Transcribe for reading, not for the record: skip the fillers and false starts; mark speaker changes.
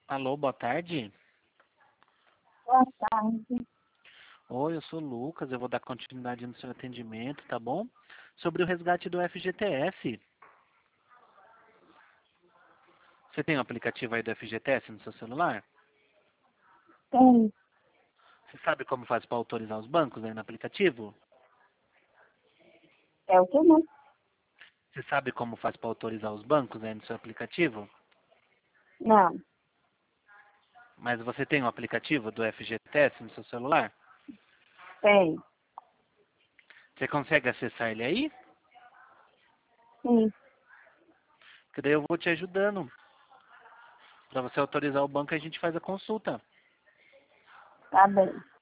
Speaker 1: Alô, boa tarde.
Speaker 2: Boa tarde.
Speaker 1: Oi, eu sou o Lucas, eu vou dar continuidade no seu atendimento, tá bom? Sobre o resgate do FGTS. Você tem o aplicativo aí do FGTS no seu celular?
Speaker 2: Tem.
Speaker 1: Você sabe como faz para autorizar os bancos aí no aplicativo?
Speaker 2: É o que não?
Speaker 1: Você sabe como faz para autorizar os bancos aí no seu aplicativo?
Speaker 2: Não.
Speaker 1: Mas você tem o aplicativo do FGTS no seu celular?
Speaker 2: Tem.
Speaker 1: Você consegue acessar ele aí?
Speaker 2: Sim.
Speaker 1: Porque daí eu vou te ajudando. Para você autorizar o banco, a gente faz a consulta.
Speaker 2: Tá bem.